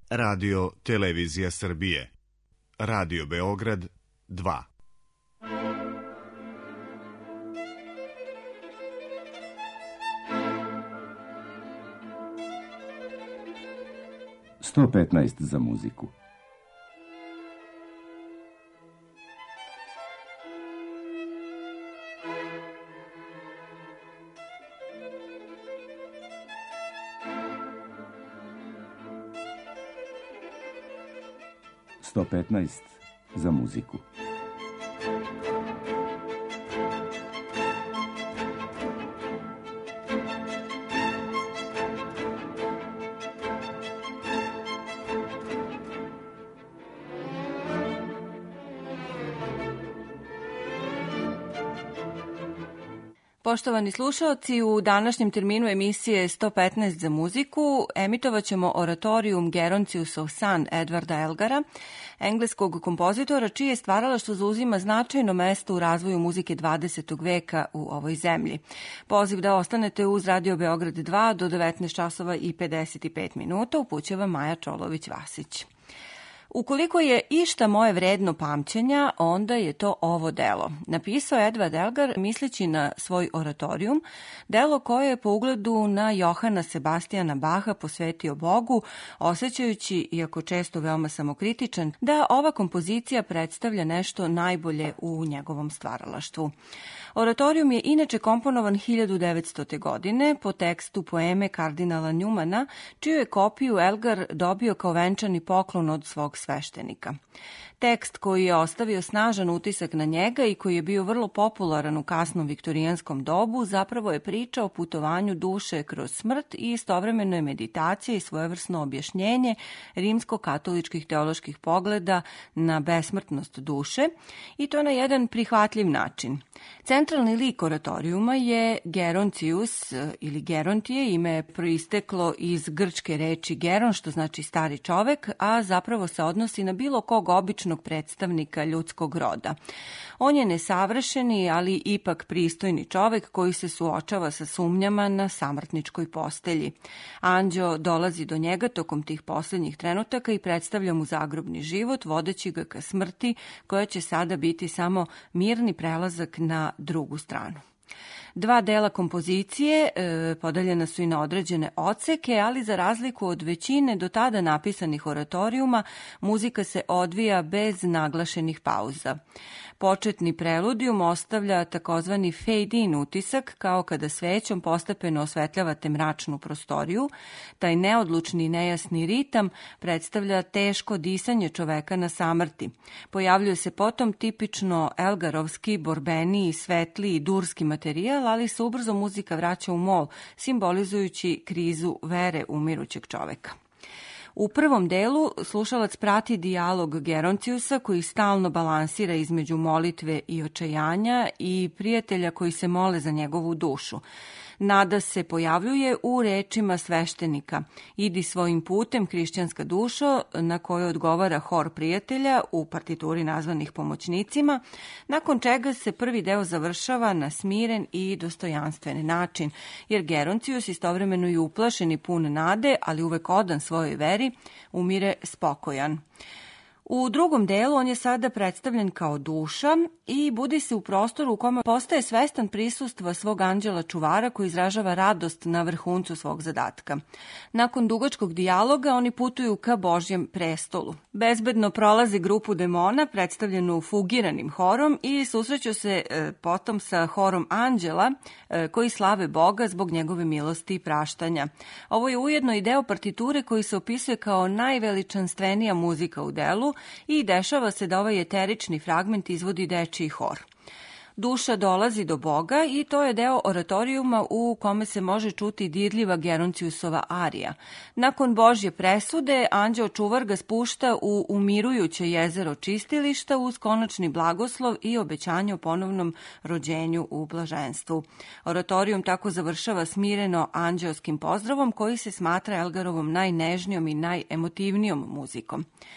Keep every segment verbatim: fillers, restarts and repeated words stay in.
Radio Televizija Srbije. Radio Beograd dva. sto petnaest za muziku. sto petnaest za muziku. Poštovani slušaoci, u današnjem terminu emisije sto petnaest za muziku emitovat ćemo oratorijum Geronciusov san Edvarda Elgara, engleskog kompozitora čije stvaralaštvo zauzima značajno mesto u razvoju muzike dvadesetog veka u ovoj zemlji. Poziv da ostanete uz Radio Beograd dva do devetnaest časova i pedeset pet minuta upućava Maja Čolović-Vasić. Ukoliko je išta moje vredno pamćenja, onda je to ovo delo. Napisao Edvard Elgar misleći na svoj oratorijum, delo koje je po ugledu na Johana Sebastijana Baha posvetio Bogu, osjećajući, iako često veoma samokritičan, da ova kompozicija predstavlja nešto najbolje u njegovom stvaralaštvu. Oratorijum je inače komponovan hiljadu devetstote. godine po tekstu poeme kardinala Njumana, čiju je kopiju Elgar dobio kao venčani poklon od svog sveštenika. Tekst koji je ostavio snažan utisak na njega i koji je bio vrlo popularan u kasnom viktorijanskom dobu zapravo je priča o putovanju duše kroz smrt i istovremeno je meditacija i svojevrsno objašnjenje rimsko-katoličkih teoloških pogleda na besmrtnost duše i to na jedan prihvatljiv način. Centralni lik oratorijuma je Geroncius ili Gerontije, ime je proisteklo iz grčke reči geron, što znači stari čovek, a zapravo se odnosi na bilo kog običnog predstavnika ljudskog roda. On je nesavršeni, ali ipak pristojni čovek koji se suočava sa sumnjama na samrtničkoj postelji. Anđeo dolazi do njega tokom tih posljednjih trenutaka i predstavlja mu zagrobni život, vodeći ga ka smrti, koja će sada biti samo mirni prelazak na drugu stranu. Dva dela kompozicije e, podeljena su i na određene odseke, ali za razliku od većine do tada napisanih oratorijuma, muzika se odvija bez naglašenih pauza. Početni preludijum ostavlja takozvani fade-in utisak, kao kada svećom postepeno osvetljavate mračnu prostoriju. Taj neodlučni i nejasni ritam predstavlja teško disanje čoveka na samrti. Pojavljuje se potom tipično elgarovski, borbeniji, svetliji, durski materijal, ali se ubrzo muzika vraća u mol, simbolizujući krizu vere umirućeg čoveka. U prvom delu slušalac prati dijalog Geronciusa koji stalno balansira između molitve i očajanja i prijatelja koji se mole za njegovu dušu. Nada se pojavljuje u rečima sveštenika: idi svojim putem, hrišćanska dušo, na koju odgovara hor prijatelja u partituri nazvanih pomoćnicima, nakon čega se prvi deo završava na smiren i dostojanstven način, jer Geroncius, istovremeno i uplašen i pun nade, ali uvek odan svojoj veri, umire spokojan. U drugom delu on je sada predstavljen kao duša i budi se u prostoru u kome postaje svestan prisustva svog anđela čuvara koji izražava radost na vrhuncu svog zadatka. Nakon dugačkog dijaloga oni putuju ka Božjem prestolu. Bezbedno prolaze grupu demona predstavljenu fugiranim horom i susreću se e, potom sa horom anđela e, koji slave Boga zbog njegove milosti i praštanja. Ovo je ujedno i deo partiture koji se opisuje kao najveličanstvenija muzika u delu i dešava se da ovaj eterični fragment izvodi dečiji hor. Duša dolazi do Boga i to je deo oratorijuma u kome se može čuti dirljiva Geronciusova arija. Nakon Božje presude, anđeo čuvar ga spušta u umirujuće jezero čistilišta uz konačni blagoslov i obećanje o ponovnom rođenju u blaženstvu. Oratorijum tako završava smireno anđeoskim pozdravom koji se smatra Elgarovom najnežnijom i najemotivnijom muzikom.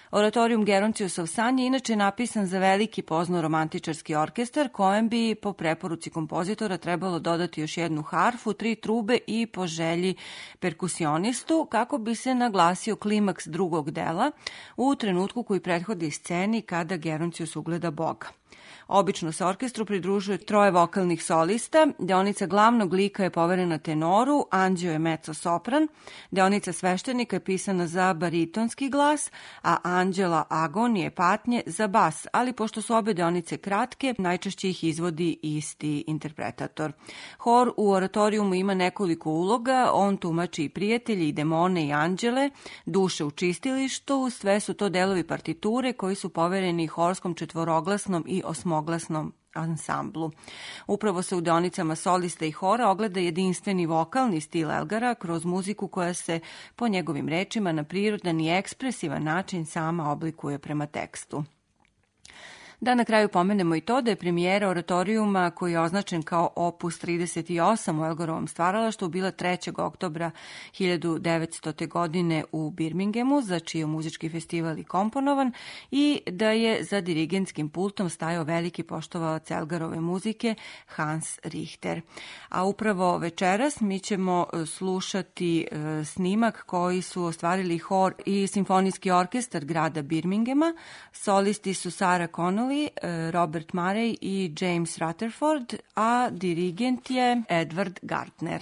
Oratorijum Geroncijusov san je inače napisan za veliki pozno-romantičarski orkestar, kojem bi po preporuci kompozitora trebalo dodati još jednu harfu, tri trube i po želji perkusionistu, kako bi se naglasio klimaks drugog dela u trenutku koji prethodi sceni kada Geroncijus ugleda Boga. Obično se orkestru pridružuje troje vokalnih solista, deonica glavnog lika je poverena tenoru, anđeo je mezzo-sopran, deonica sveštenika je pisana za baritonski glas, a anđela agonije patnje za bas, ali pošto su obe deonice kratke, najčešće ih izvodi isti interpretator. Hor u oratorijumu ima nekoliko uloga, on tumači i prijatelji, i demone, i anđele, duše u čistilištu, sve su to delovi partiture koji su povereni horskom četvoroglasnom i osmoglasnom ansamblu. Upravo se u deonicama solista i hora ogleda jedinstveni vokalni stil Elgara kroz muziku koja se, po njegovim rečima, na prirodan i ekspresivan način sama oblikuje prema tekstu. Da na kraju pomenemo i to da je premijera oratorijuma, koji je označen kao opus trideset osam u Elgarovom stvaralaštvu, bila trećeg oktobra hiljadu devetstote. godine u Birminghamu, za čiji je muzički festival i komponovan, i da je za dirigentskim pultom stajao veliki poštovalac Elgarove muzike Hans Richter. A upravo večeras mi ćemo slušati snimak koji su ostvarili hor i simfonijski orkestar grada Birminghama. Solisti su Sarah Connolly, Robert Murray i James Rutherford, a dirigent je Edward Gardner.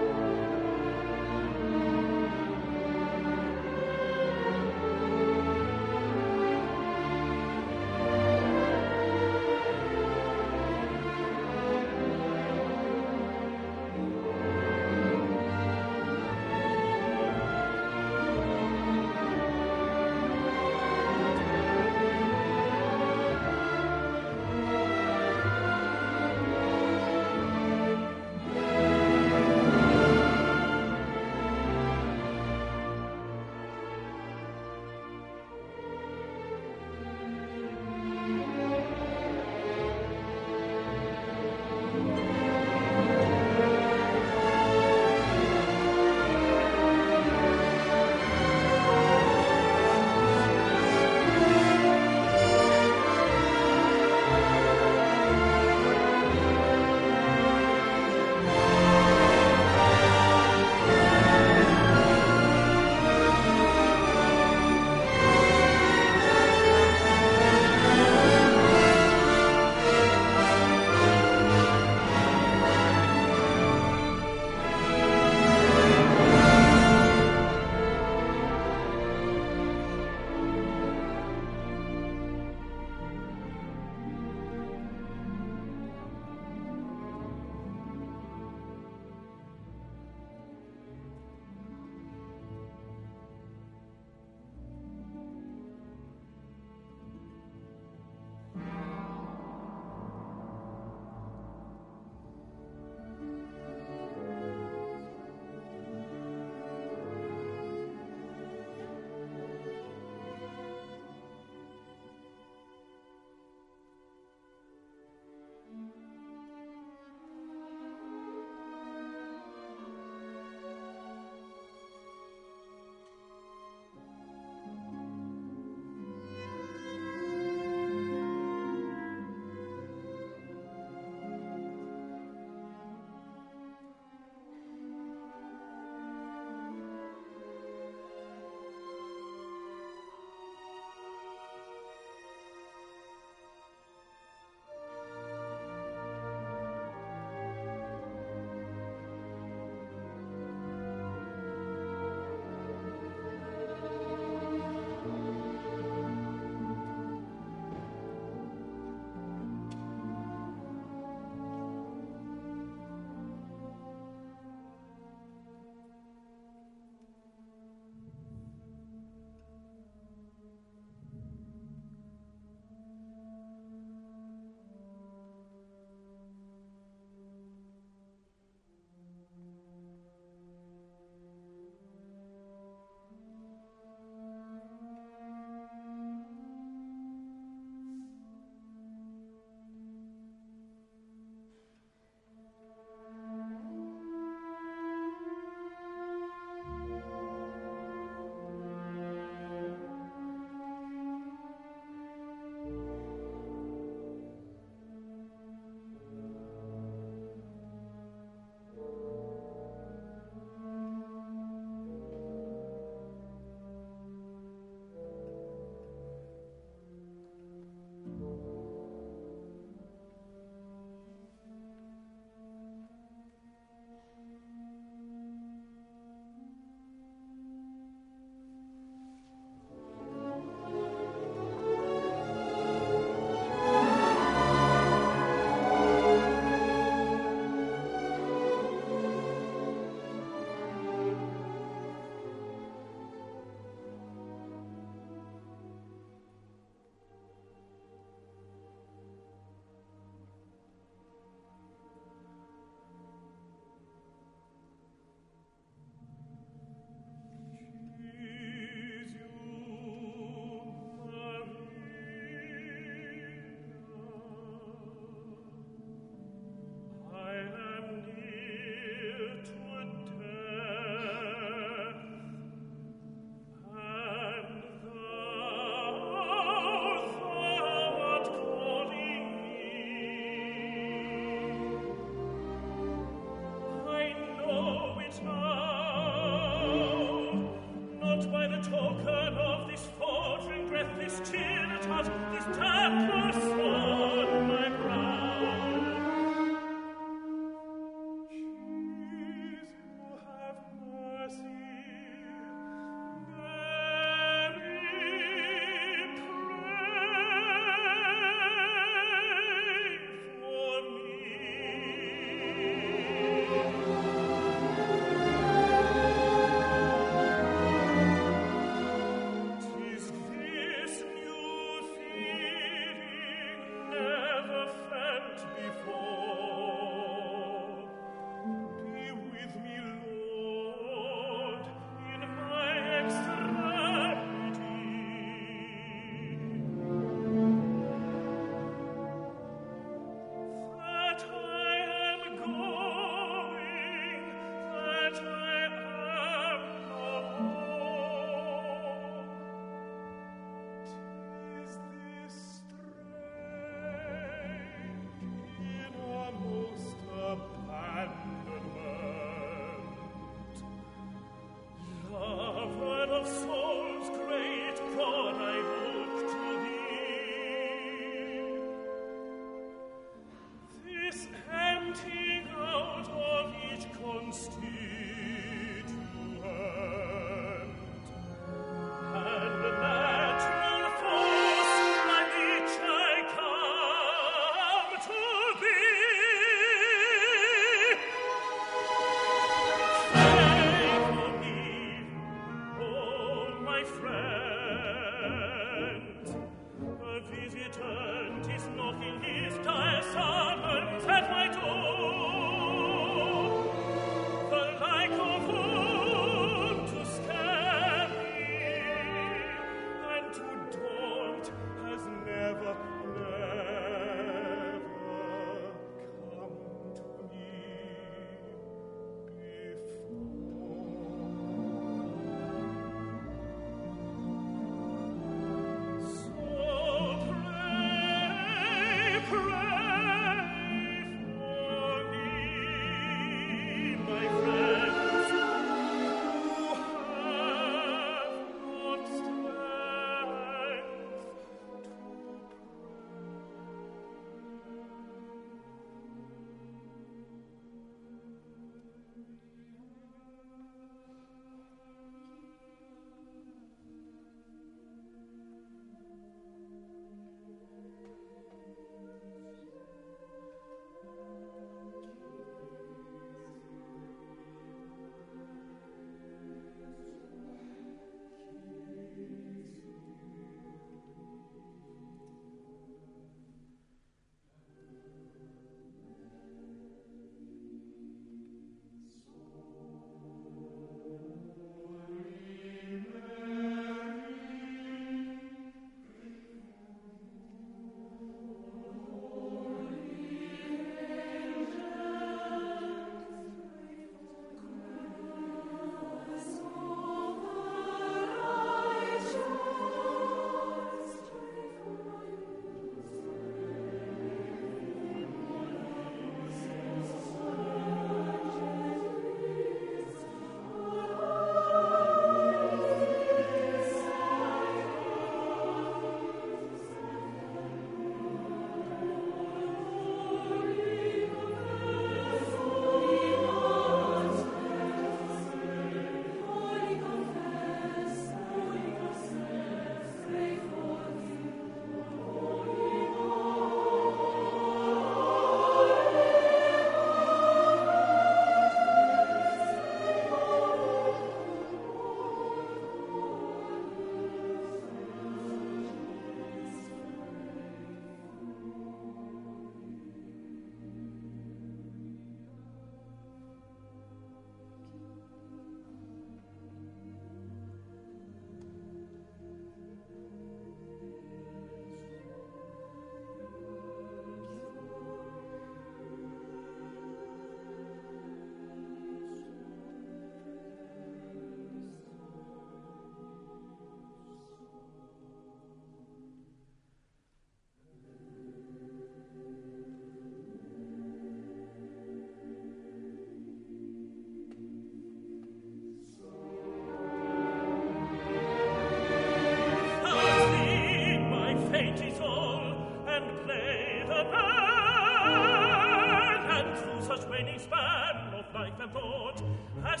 any span of life and thought has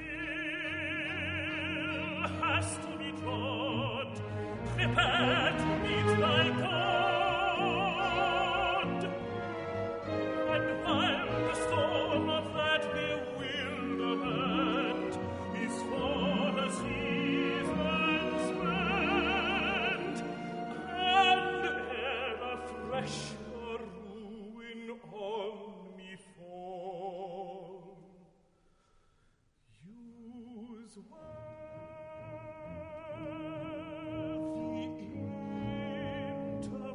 still, has to be trod, prepared to meet thy God. And while the storm of that bewilderment is for the season spent, and ever fresh a ruin on me fall, use well the interval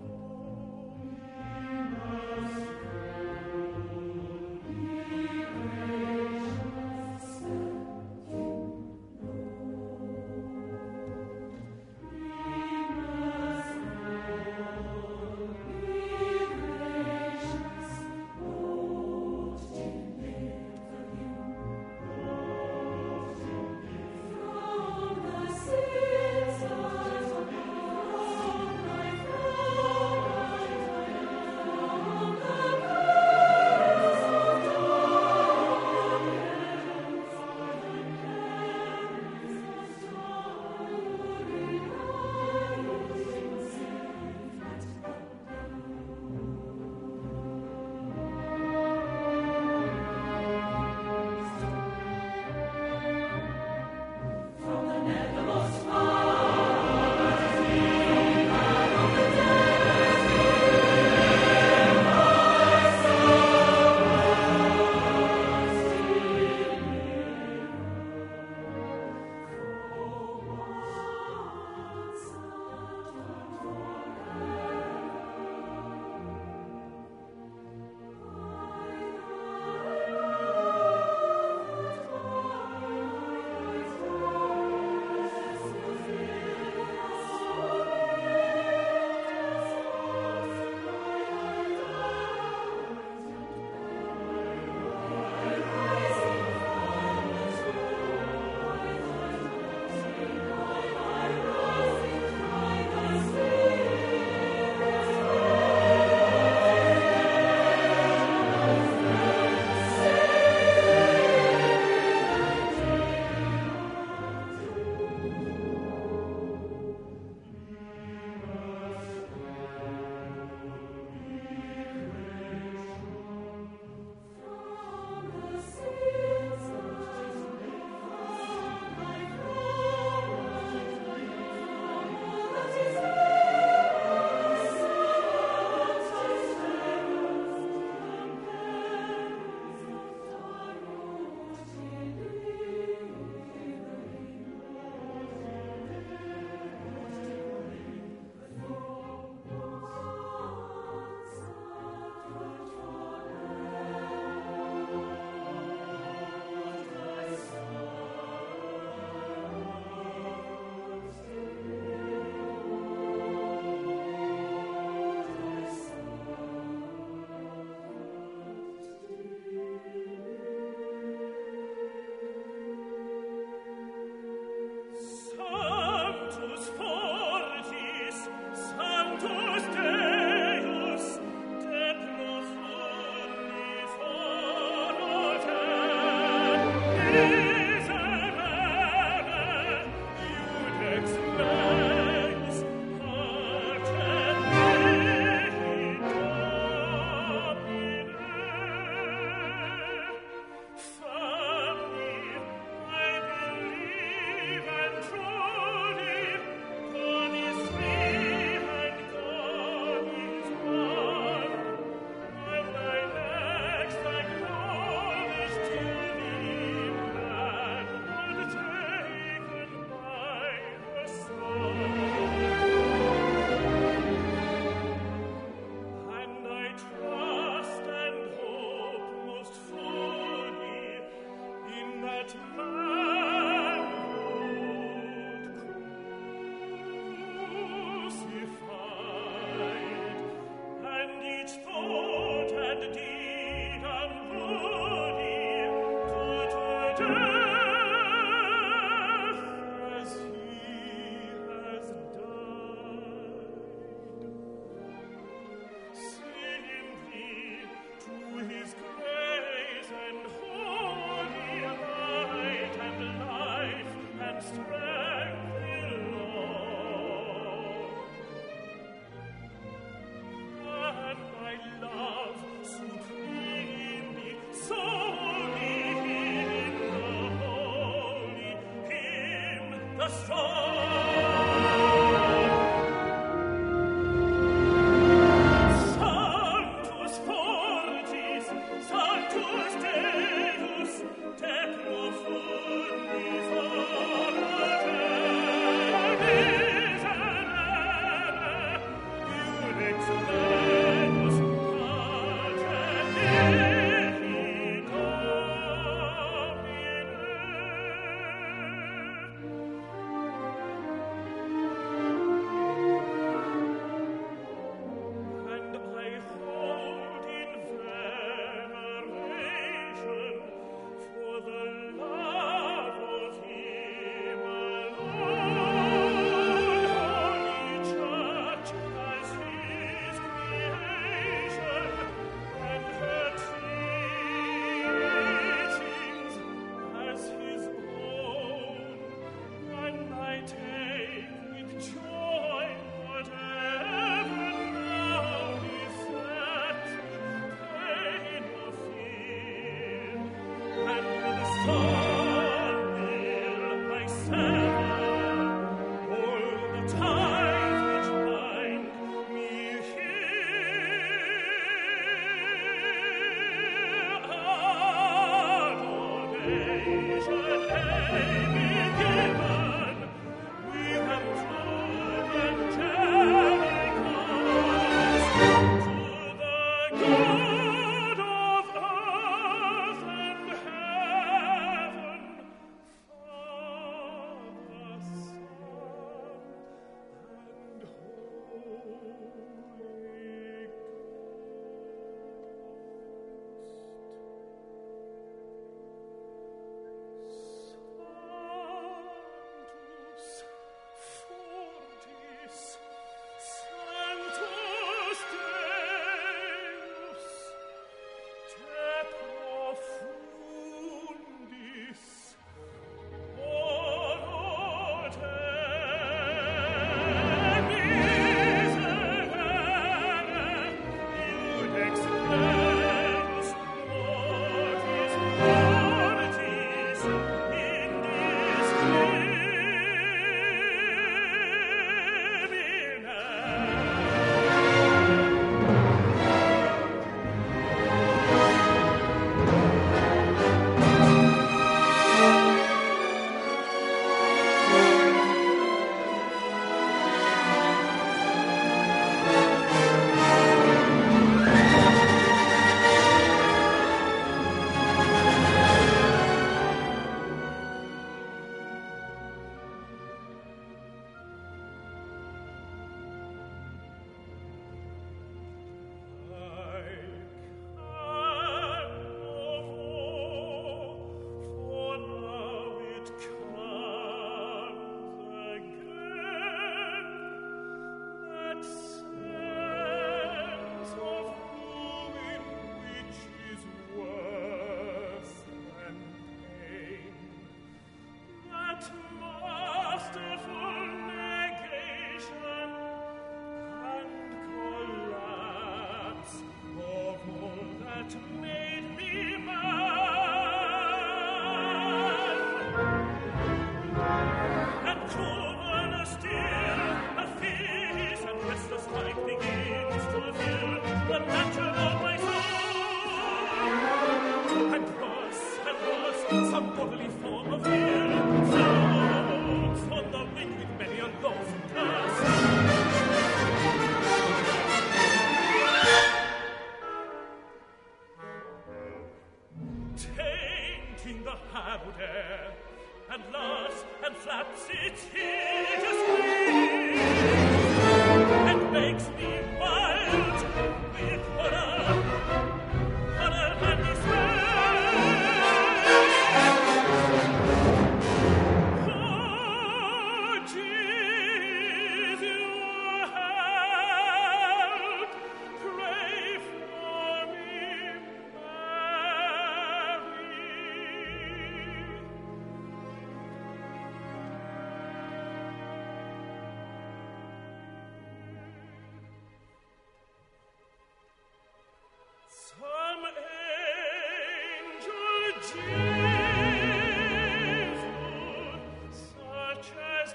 Such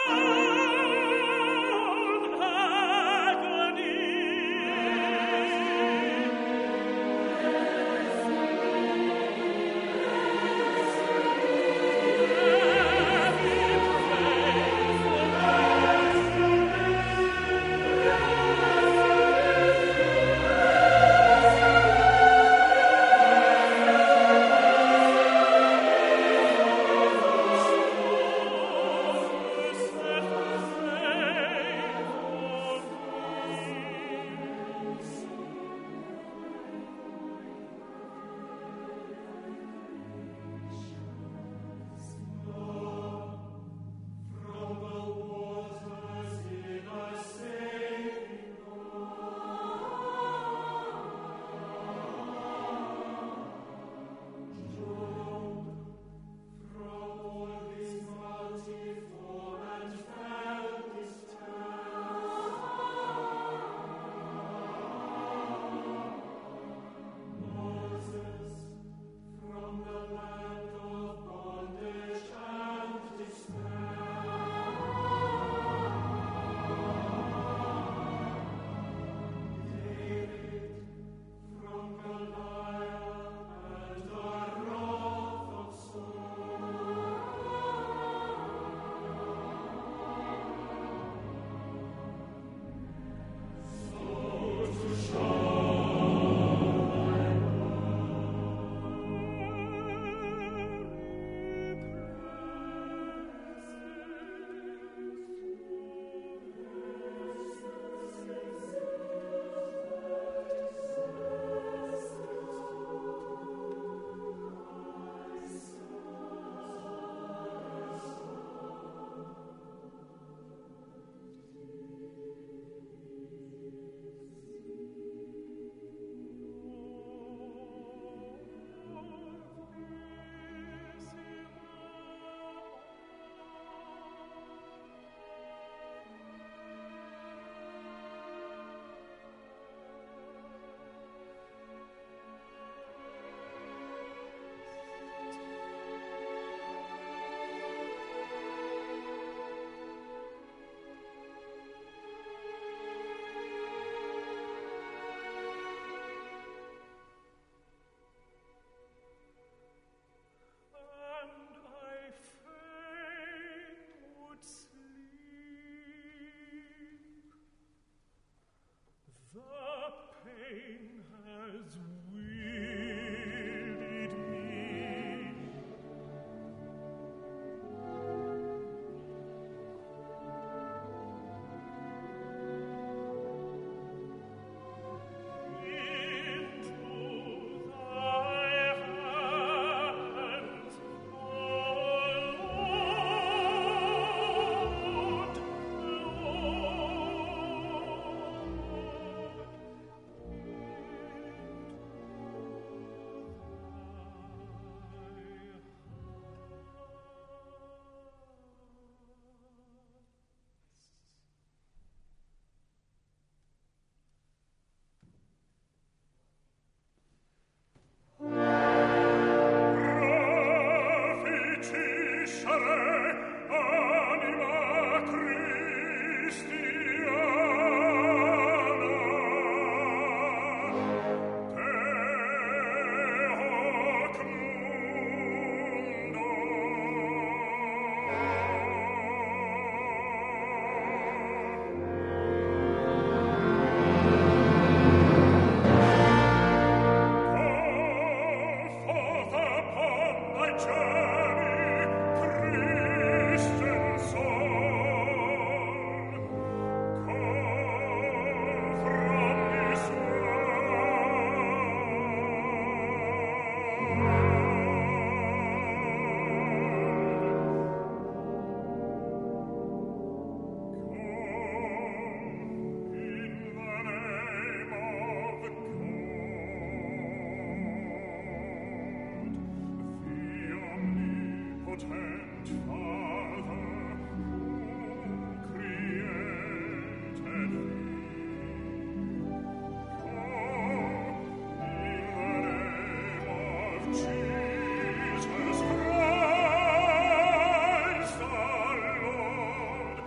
Christ our Lord,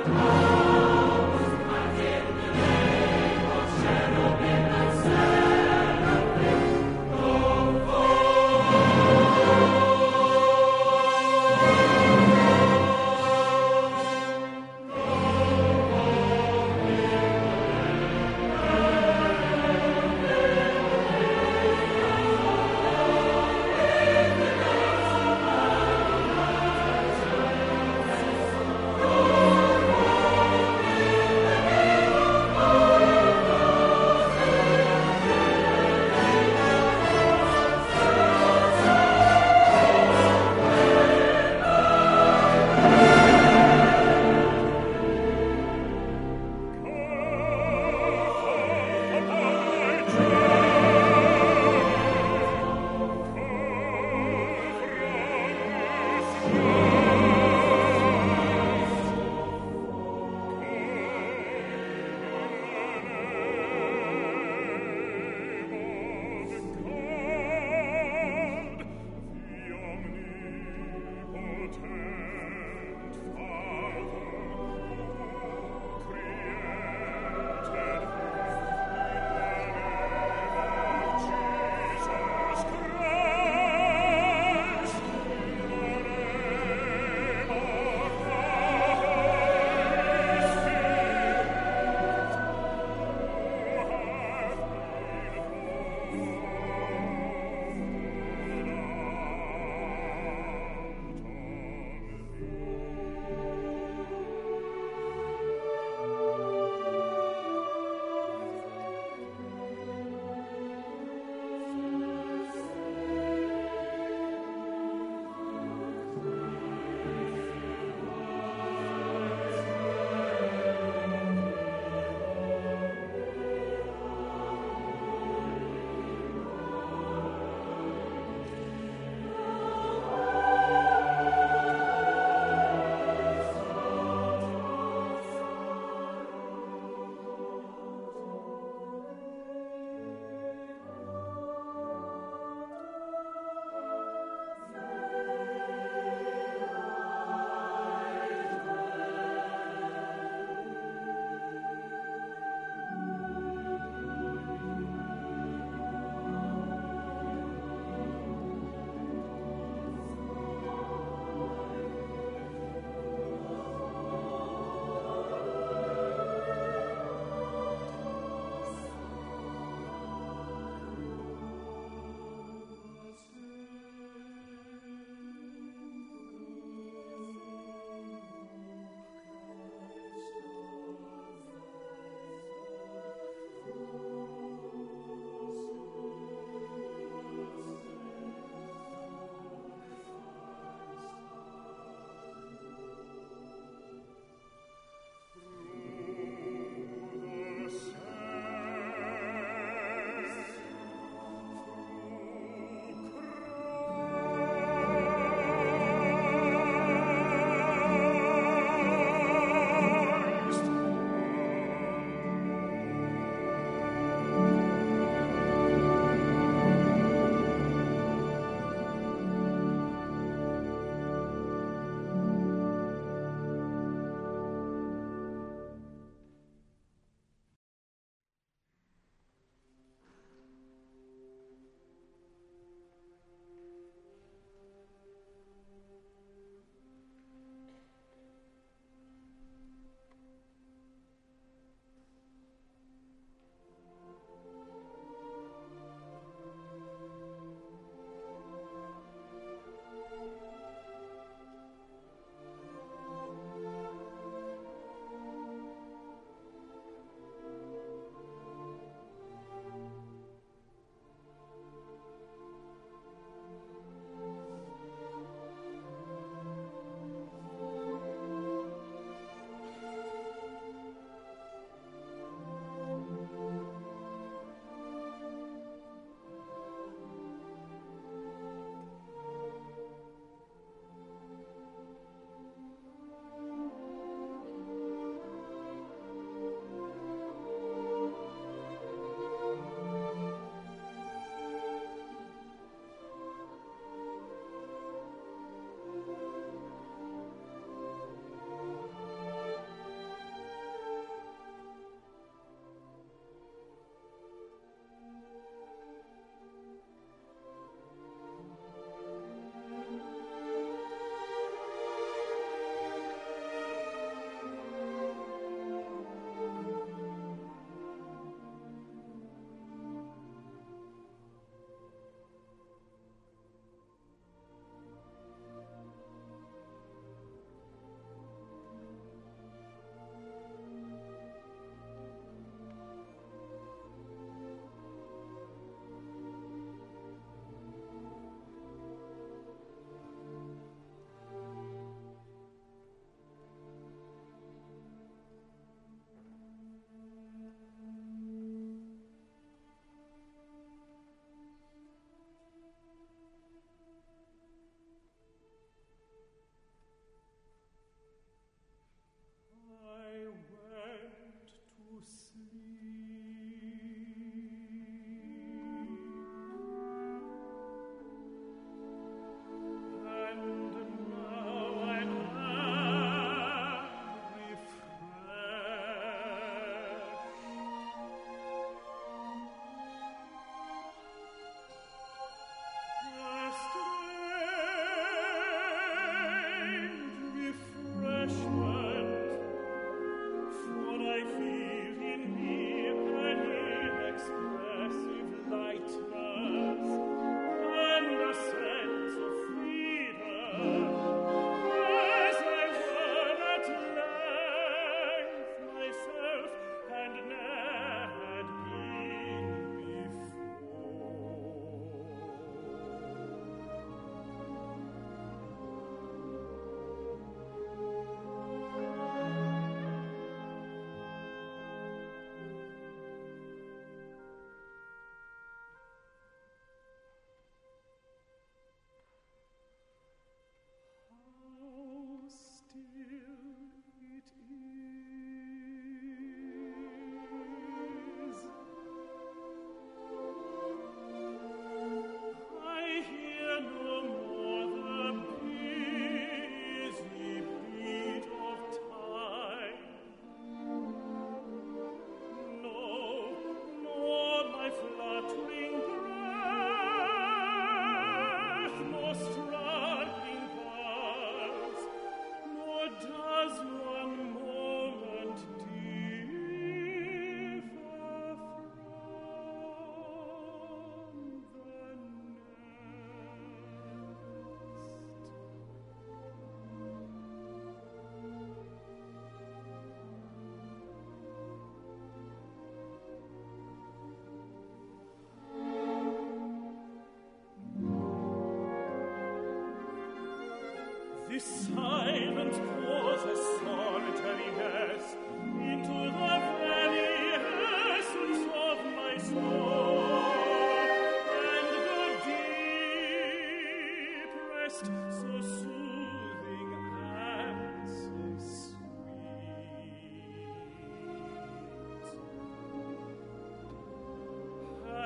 Oh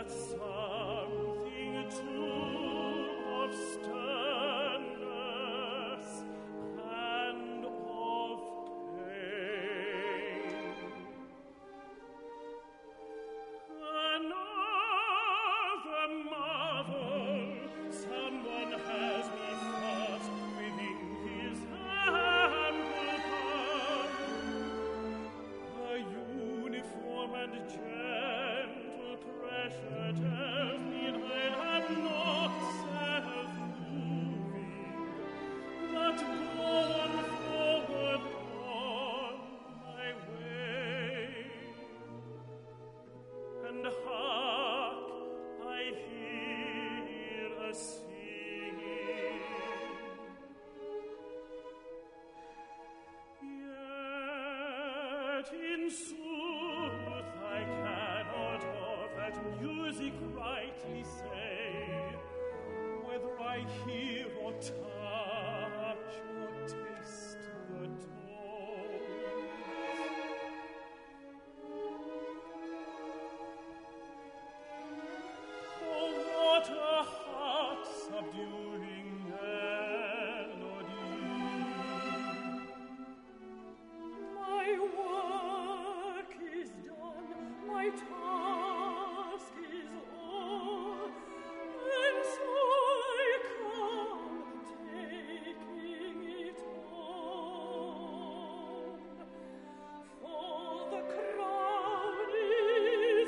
that something too of sternness and of pain. Another marvel, someone has me fast within his ample palm. A uniform and gentle pressure tells me I am not self-moving, but go on forward on my way. And hark, I hear a singing. Yet in sooth I cannot of that music rightly say, whether I hear or touch or taste the tones. Oh, what a heart-subduing melody! My work is done, my task is o'er, and so I come taking it on. For the crown is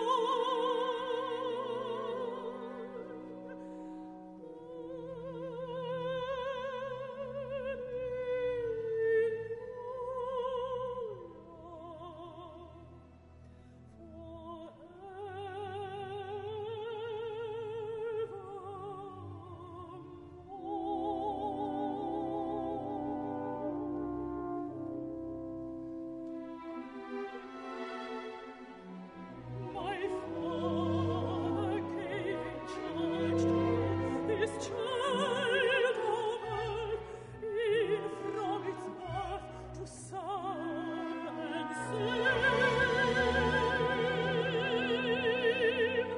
My father gave in charge to me this child of earth, in from its birth to serve and save.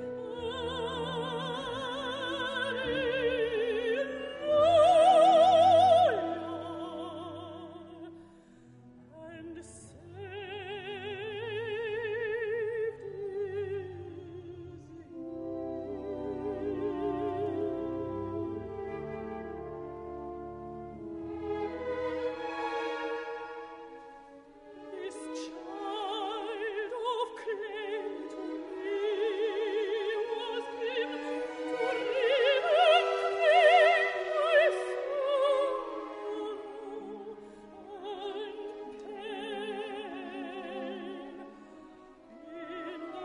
Alleluia, and this child of clay to me was given to live and clean my sorrow and pain in the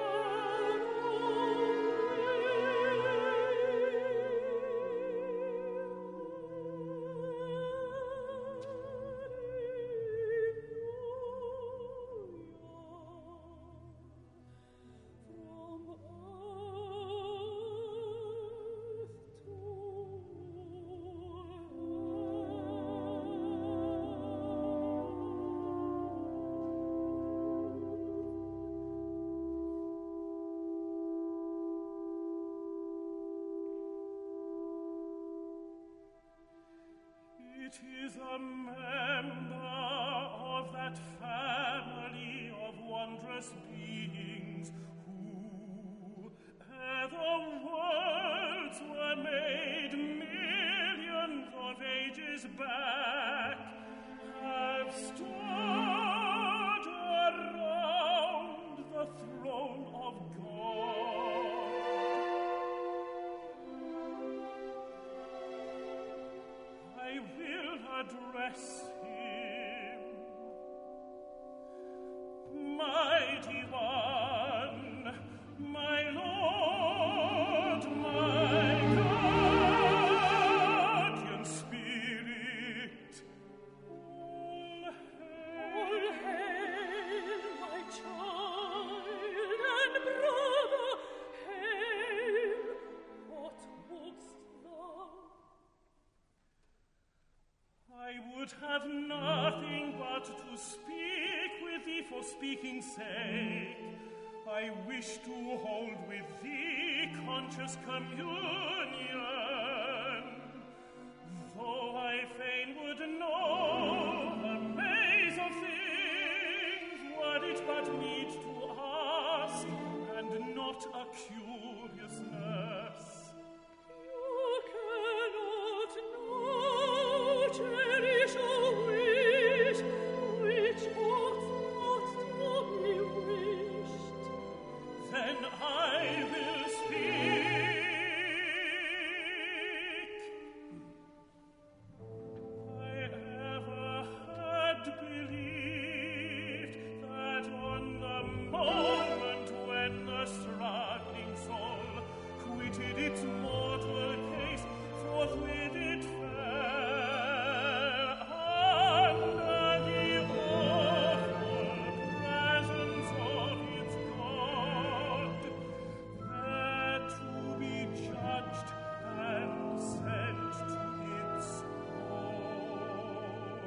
It is a member of that family of wondrous beings who, ere the worlds were made millions of ages back, have stood around the throne of God. I will address him, mighty one, my Lord, my guardian spirit. All hail, my child and brother, hail, what wouldst thou? I would have nothing but to speak with thee for speaking's sake, I wish to hold with thee conscious communion, though I fain would know the maze of things, were it but meet to ask, and not a curiousness. You cannot know, cherish a wish, which ought not to be wished. Then I will speak. I ever had believed that on the moment when the struggling soul quitted its mortal case, forthwith it fell under the awful presence of its God, there to be judged and sent to its own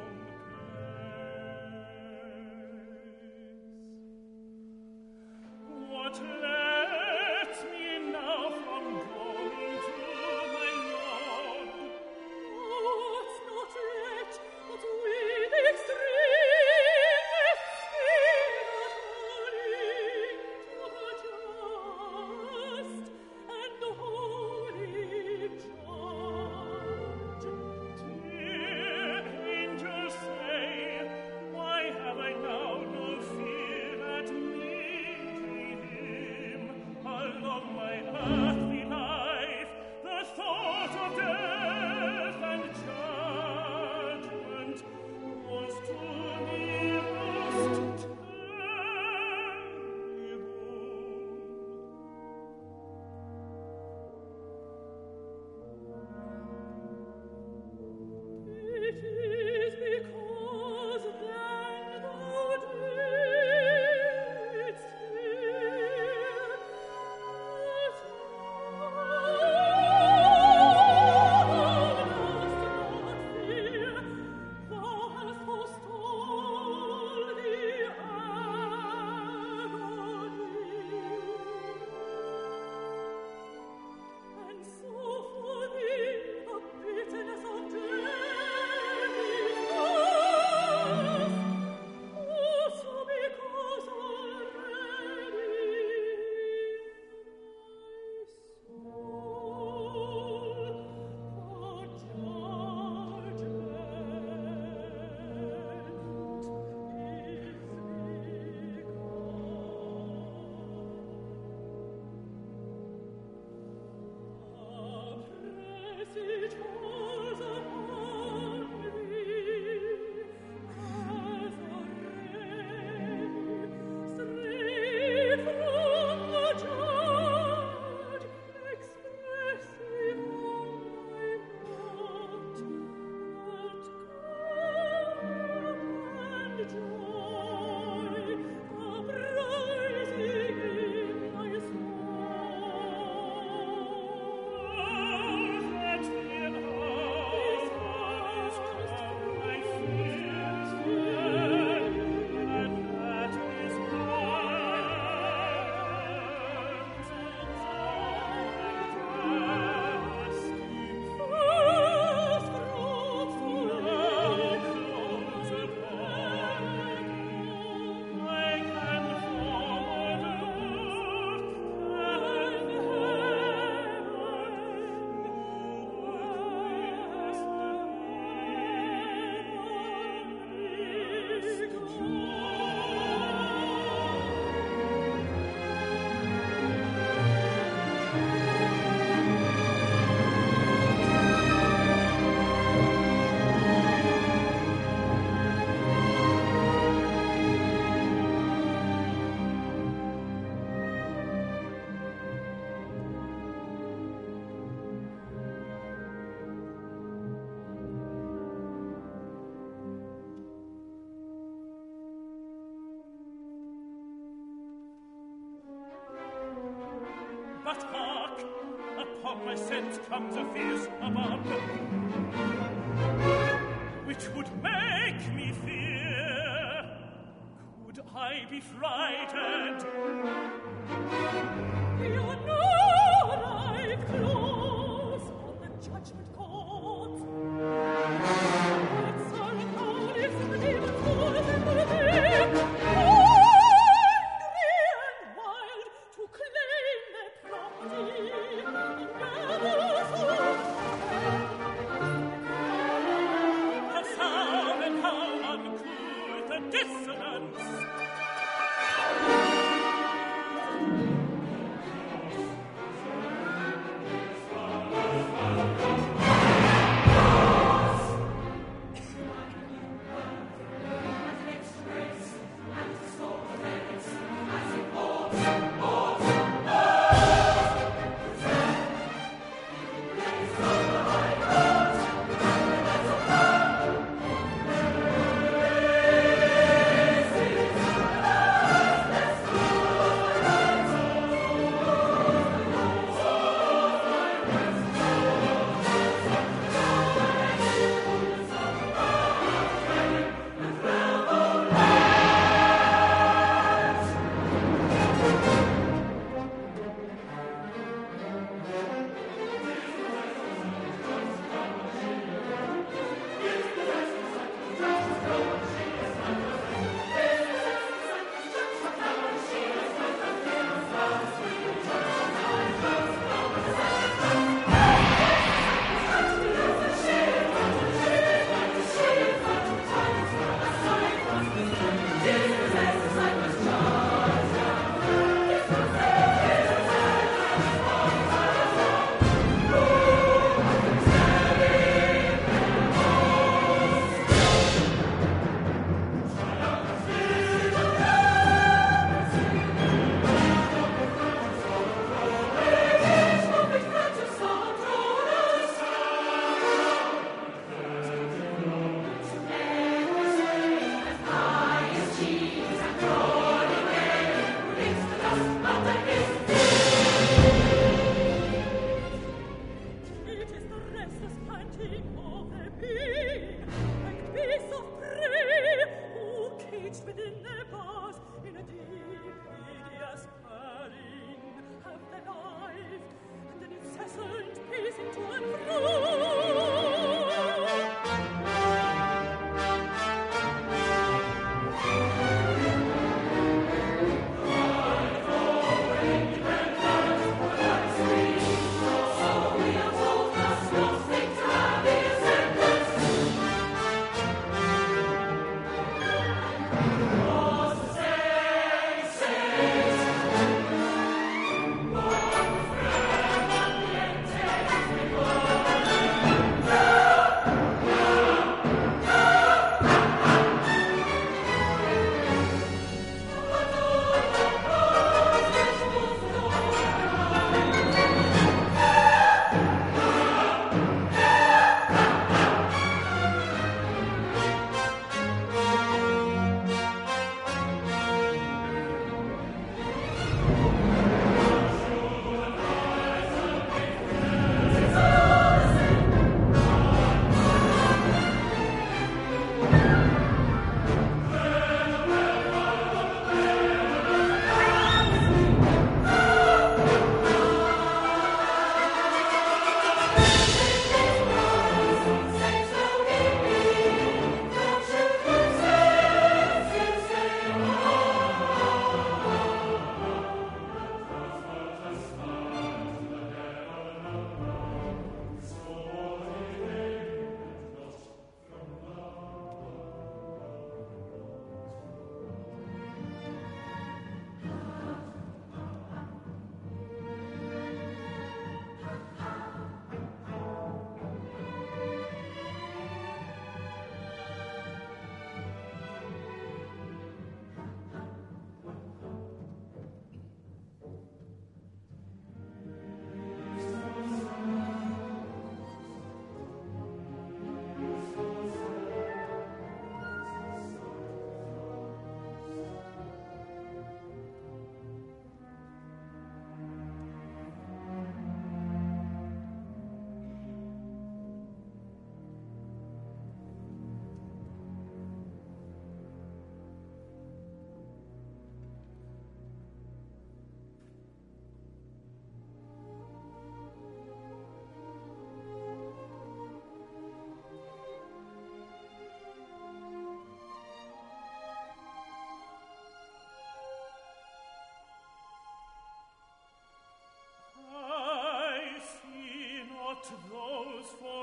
place. What lets me now from going to my Lord? What's not let, but with extremest fear according to the just and holy judge. Dear angels say, why have I now no fear at meeting him? Along my earthly life, the thought of death and judgment was to me most It is because then thou didst hear that thou hast forestalled the agony. And so for thee the bitterness of death is past, also because already thy soul for judgment is begun. A presage was upon thee, as a ray straight from the judge, expressive of my thought, that calm and joy uprising in my But hark! Upon my sense comes a fierce hubbub, which would make me fear. Could I be frightened. You know I close on the judgment court. But sorrow calls the demons forth and will appear, angry and wild, to claim their property in gallows of The sound and how uncouth the dissonance. Thank you.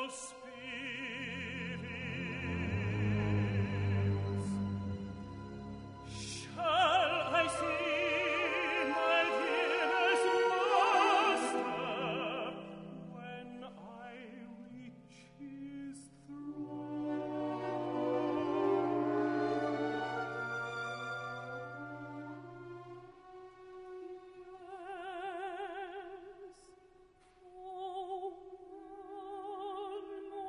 Yes, oh,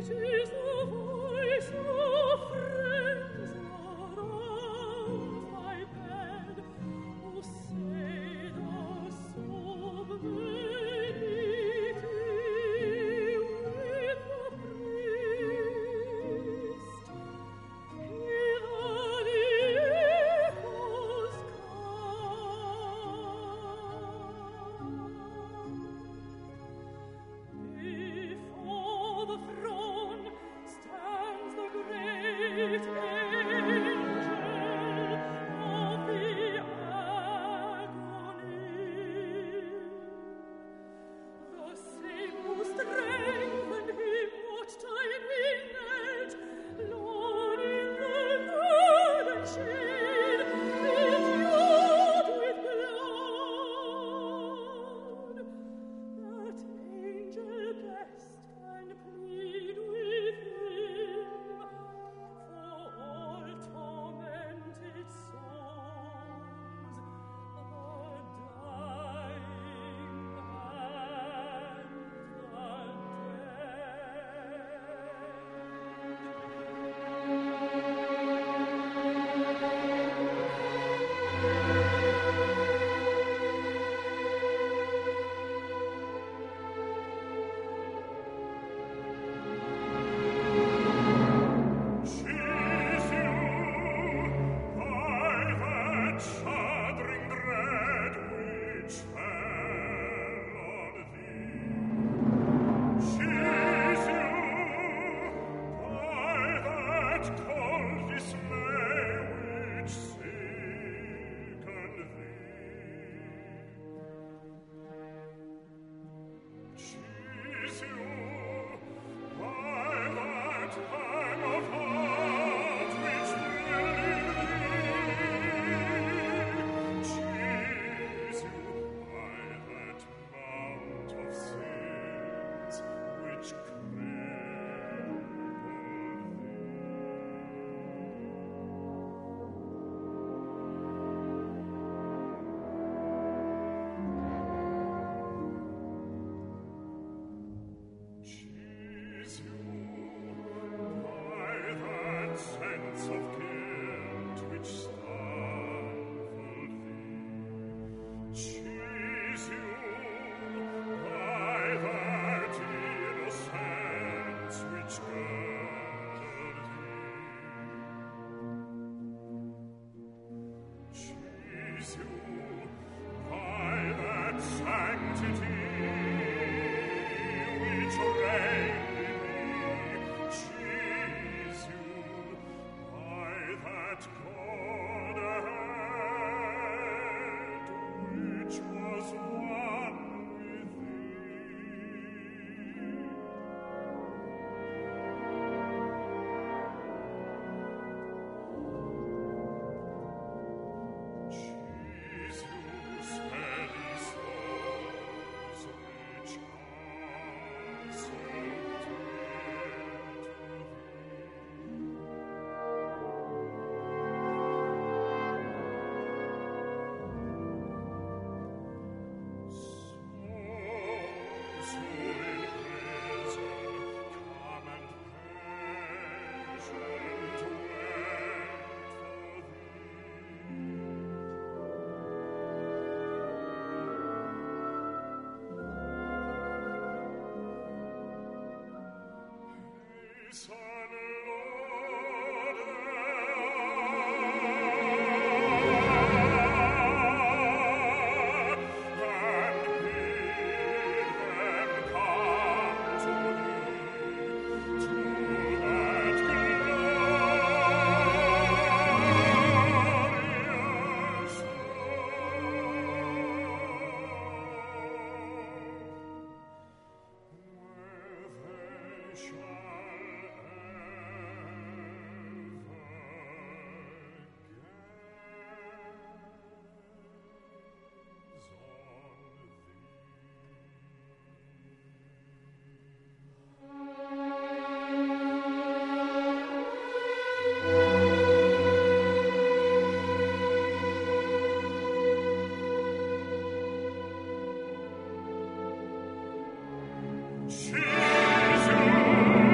Jesus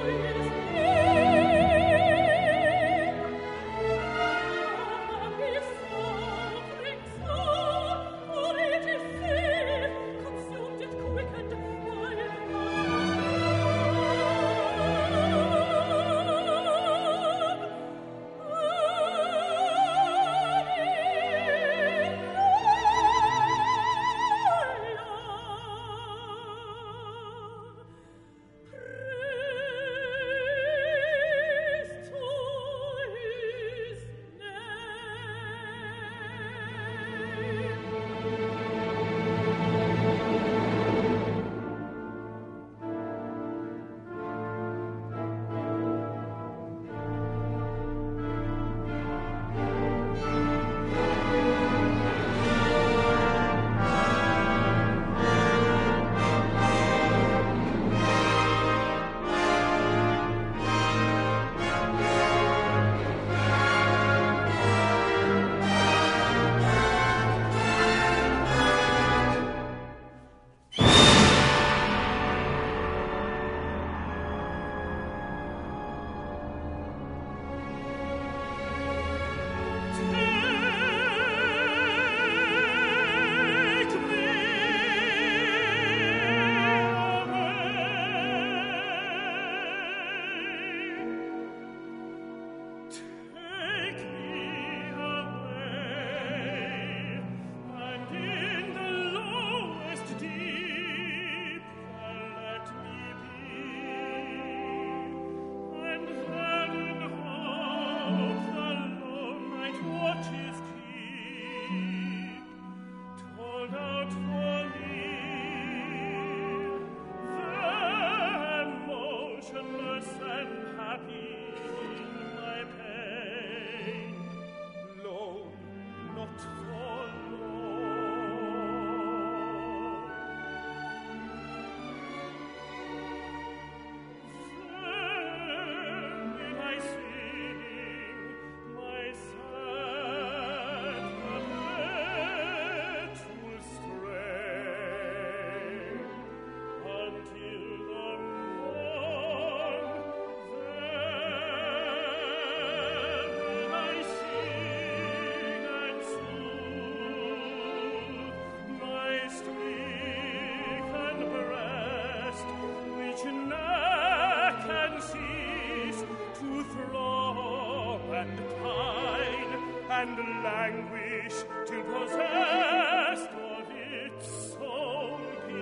and languish till possessed of its own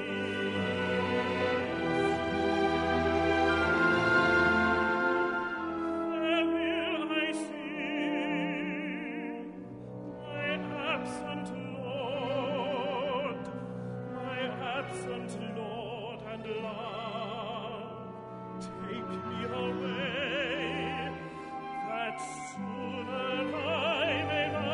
peace. There will I sing, my absent Lord, my absent Lord and love, take me away, that sooner I may not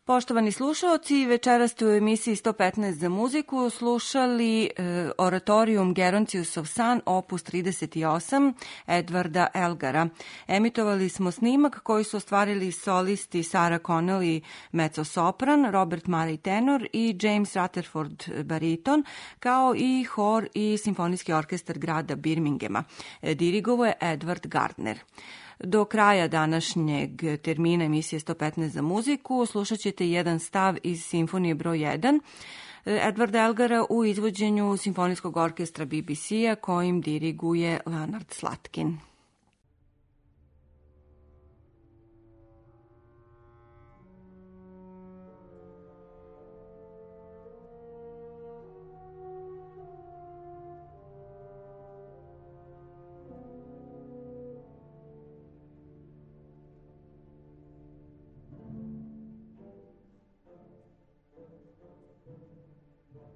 Poštovani slušaoci, večeras ste u emisiji sto petnaest za muziku slušali e, oratorijum Geronciusov san, opus trideset osam, Edvarda Elgara. Emitovali smo snimak koji su ostvarili solisti Sarah Connelly mezzo-sopran, Robert Murray tenor i James Rutherford bariton, kao i hor i simfonijski orkestar grada Birminghama. E, dirigovao je Edward Gardner. Do kraja današnjeg termina emisije sto petnaest za muziku slušat ćete jedan stav iz simfonije broj jedan Edvarda Elgara u izvođenju simfonijskog orkestra B B C-a kojim diriguje Leonard Slatkin.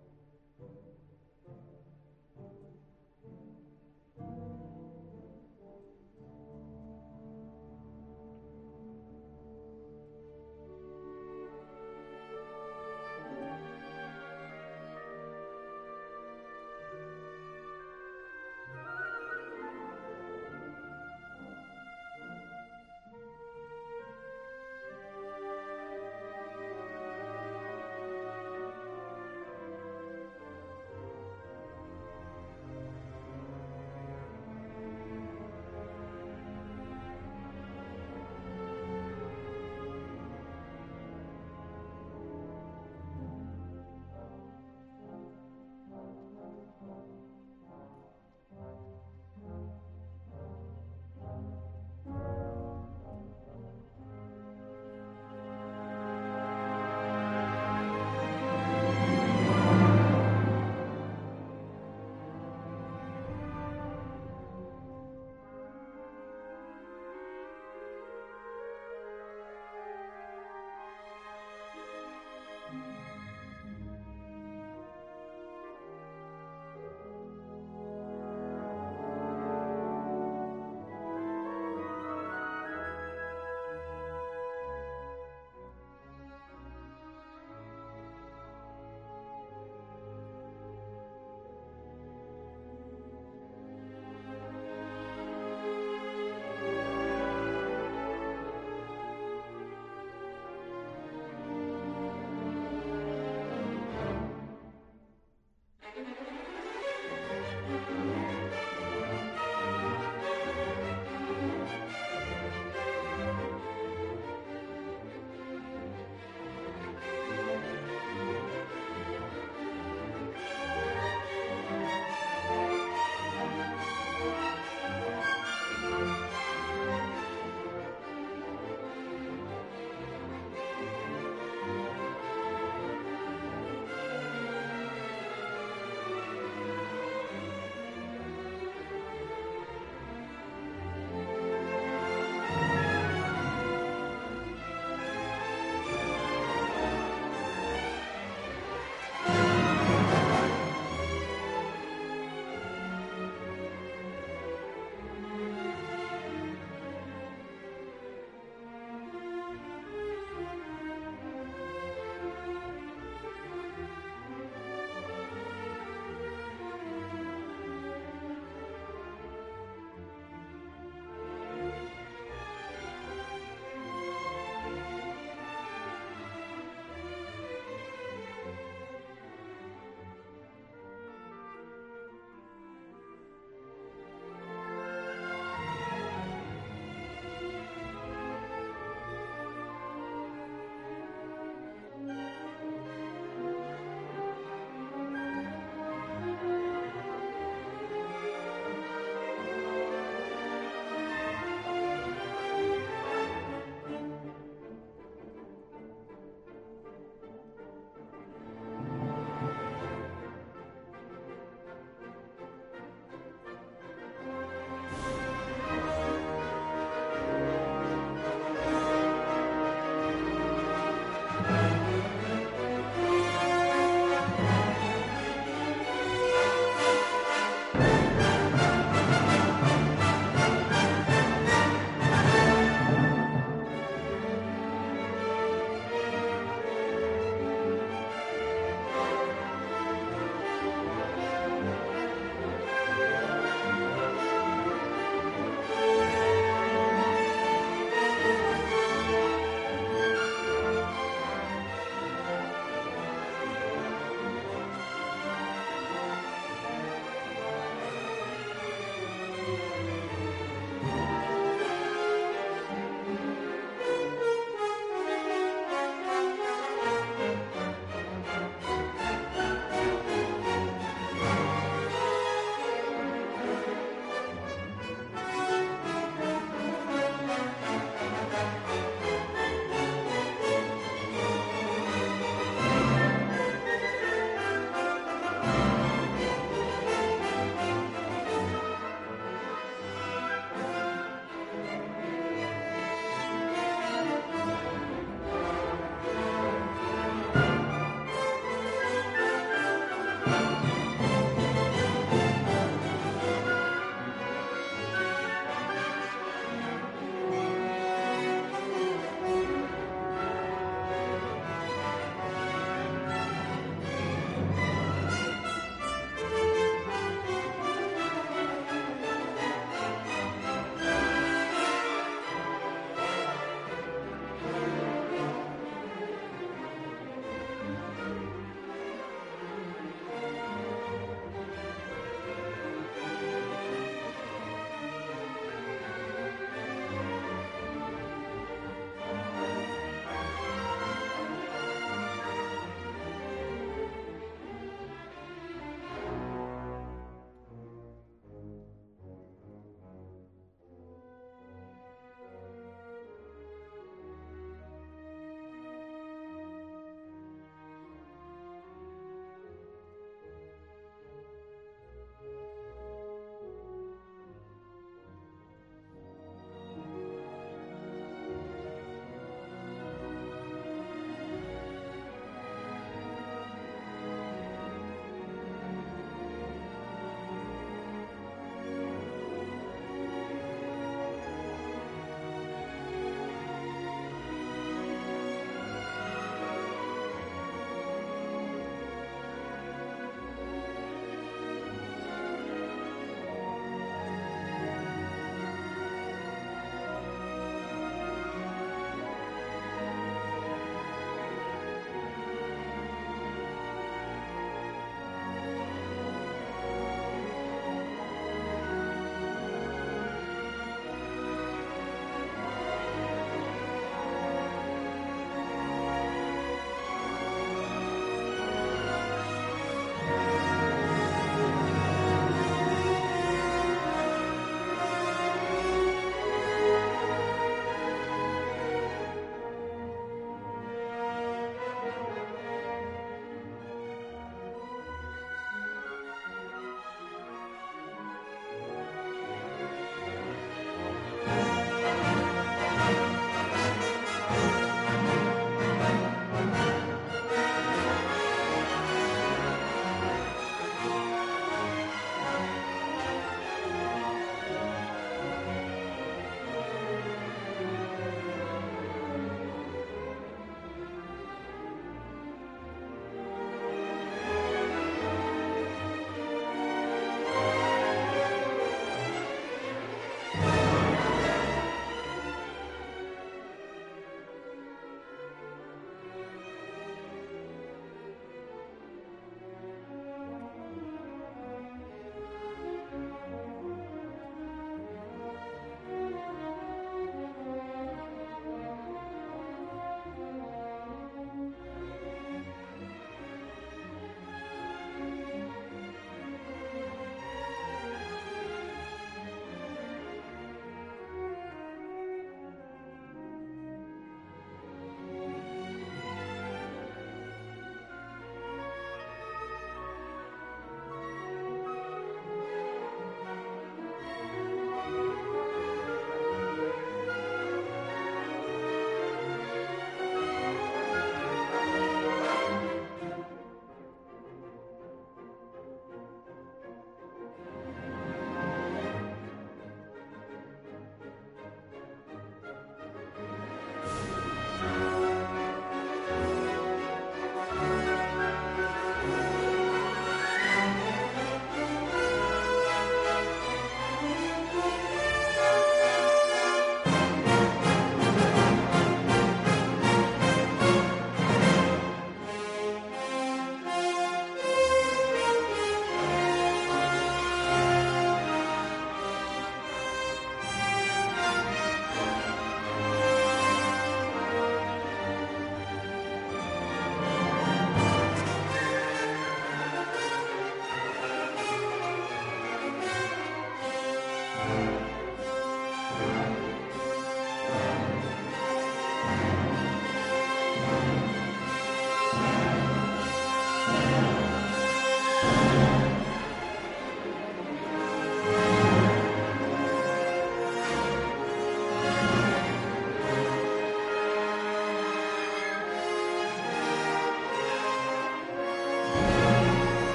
Thank you.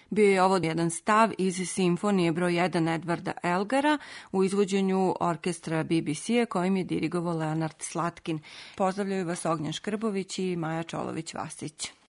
Bio je ovo jedan stav iz simfonije broj jedan Edvarda Elgara u izvođenju orkestra B B C-a kojim je dirigovao Leonard Slatkin. Pozdravljaju vas Ognjen Škrbović i Maja Čolović-Vasić.